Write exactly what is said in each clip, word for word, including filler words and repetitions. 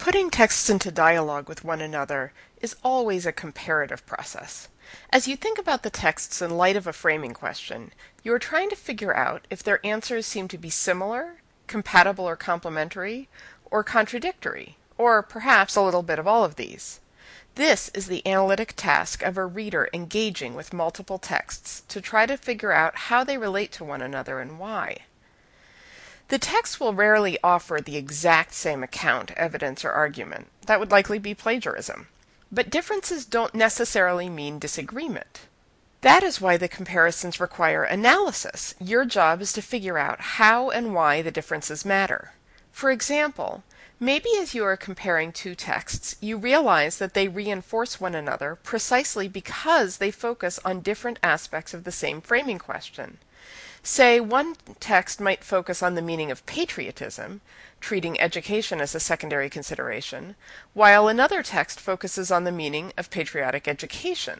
Putting texts into dialogue with one another is always a comparative process. As you think about the texts in light of a framing question, you are trying to figure out if their answers seem to be similar, compatible or complementary, or contradictory, or perhaps a little bit of all of these. This is the analytic task of a reader engaging with multiple texts to try to figure out how they relate to one another and why. The text will rarely offer the exact same account, evidence, or argument. That would likely be plagiarism. But differences don't necessarily mean disagreement. That is why the comparisons require analysis. Your job is to figure out how and why the differences matter. For example, maybe as you are comparing two texts, you realize that they reinforce one another precisely because they focus on different aspects of the same framing question. Say, one text might focus on the meaning of patriotism, treating education as a secondary consideration, while another text focuses on the meaning of patriotic education.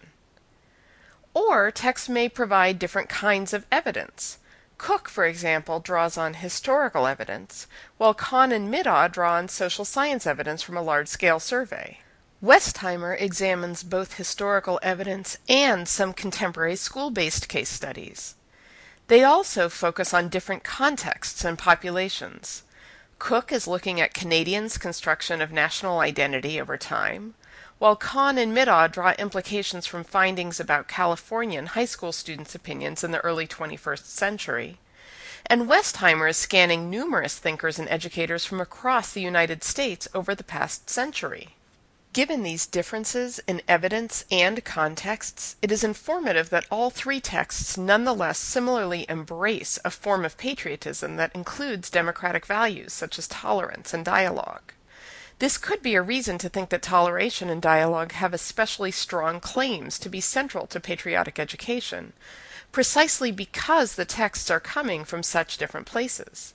Or texts may provide different kinds of evidence. Cook, for example, draws on historical evidence, while Kahn and Middaugh draw on social science evidence from a large-scale survey. Westheimer examines both historical evidence and some contemporary school-based case studies. They also focus on different contexts and populations. Cook is looking at Canadians' construction of national identity over time, while Kahn and Middaugh draw implications from findings about Californian high school students' opinions in the early twenty-first century. And Westheimer is scanning numerous thinkers and educators from across the United States over the past century. Given these differences in evidence and contexts, it is informative that all three texts nonetheless similarly embrace a form of patriotism that includes democratic values such as tolerance and dialogue. This could be a reason to think that toleration and dialogue have especially strong claims to be central to patriotic education, precisely because the texts are coming from such different places.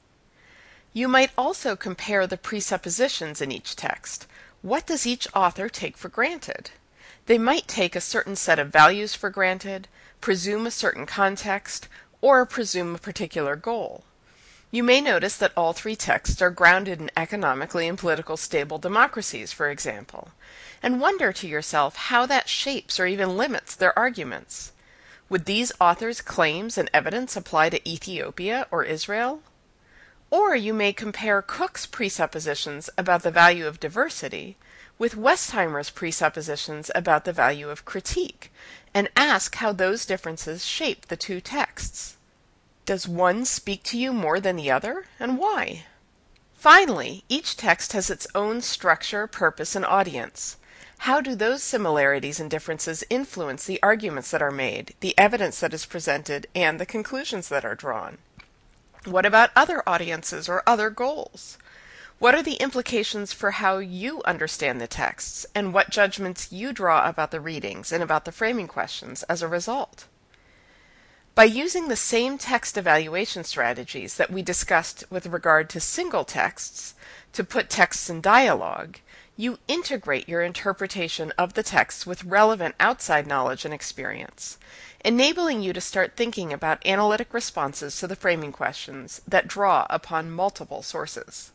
You might also compare the presuppositions in each text. What does each author take for granted? They might take a certain set of values for granted, presume a certain context, or presume a particular goal. You may notice that all three texts are grounded in economically and politically stable democracies, for example, and wonder to yourself how that shapes or even limits their arguments. Would these authors' claims and evidence apply to Ethiopia or Israel? Or you may compare Cook's presuppositions about the value of diversity with Westheimer's presuppositions about the value of critique, and ask how those differences shape the two texts. Does one speak to you more than the other, and why? Finally, each text has its own structure, purpose, and audience. How do those similarities and differences influence the arguments that are made, the evidence that is presented, and the conclusions that are drawn? What about other audiences or other goals? What are the implications for how you understand the texts, and what judgments you draw about the readings and about the framing questions as a result? By using the same text evaluation strategies that we discussed with regard to single texts to put texts in dialogue, you integrate your interpretation of the text with relevant outside knowledge and experience, enabling you to start thinking about analytic responses to the framing questions that draw upon multiple sources.